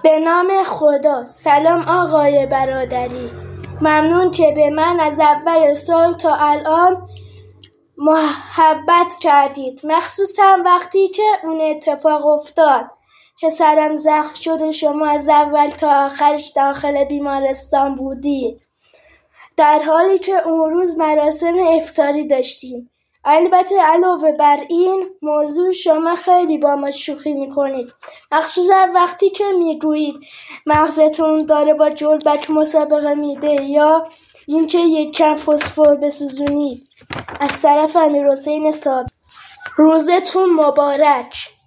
به نام خدا. سلام آقای برادری، ممنون که به من از اول سال تا الان محبت کردید، مخصوصا وقتی که اون اتفاق افتاد که سرم زخم شد و شما از اول تا آخرش داخل بیمارستان بودید، در حالی که اون روز مراسم افطاری داشتیم. البته علاوه بر این موضوع شما خیلی با ما شوخی میکنید، مخصوصا وقتی که میگویید مغزتون داره با جلبک مسابقه میده یا اینکه یک کم فسفر بسوزونید. از طرف امیرحسین صابری، روزتون مبارک.